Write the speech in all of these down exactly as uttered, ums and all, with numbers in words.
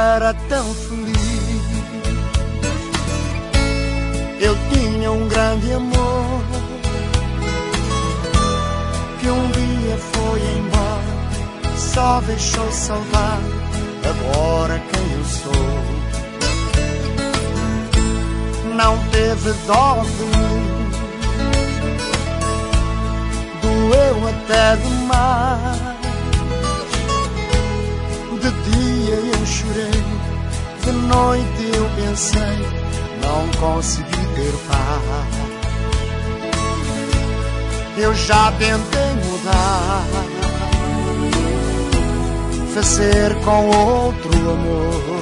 era tão feliz. Eu tinha um grande amor que um dia foi embora, só deixou saudade. Agora quem eu sou não teve dó de mim, doeu até demais. De dia eu chorei, de noite eu pensei, não consegui ter paz. Eu já tentei mudar, fazer com outro amor,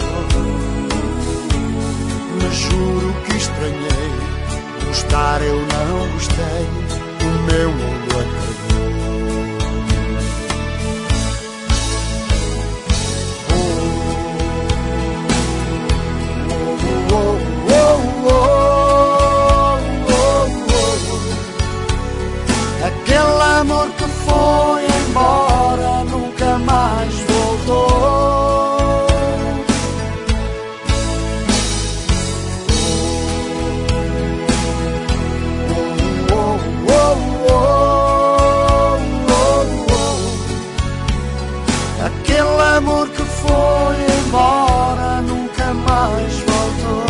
mas juro que estranhei, gostar eu não gostei, o meu mundo acabou. Aquele amor que foi embora nunca mais voltou. Oh, oh, oh, oh, oh. Aquele amor que foi embora nunca mais voltou.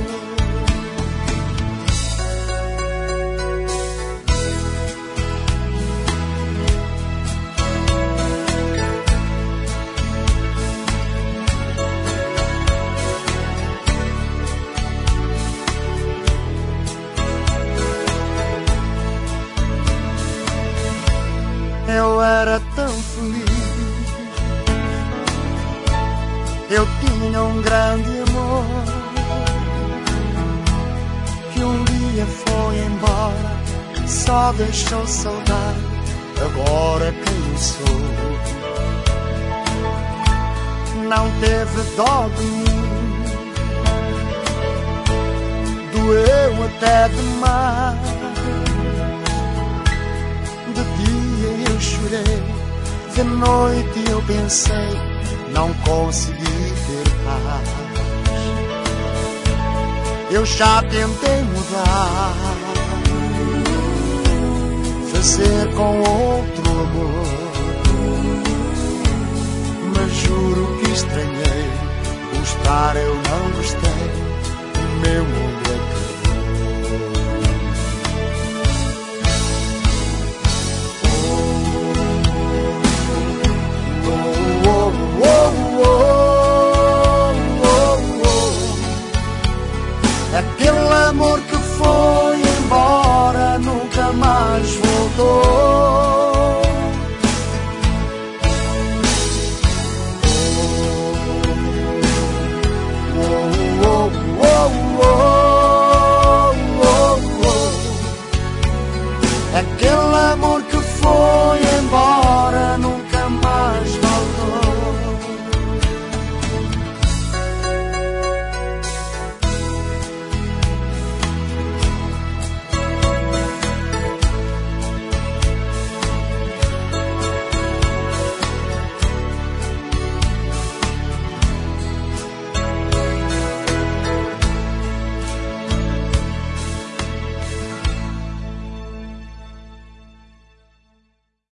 Eu era tão feliz, eu tinha um grande amor que um dia foi embora, só deixou saudade. Agora quem eu sou não teve dó de mim, doeu até demais. De dia eu chorei, de noite eu pensei, não consegui ter paz. Eu já tentei mudar, fazer com outro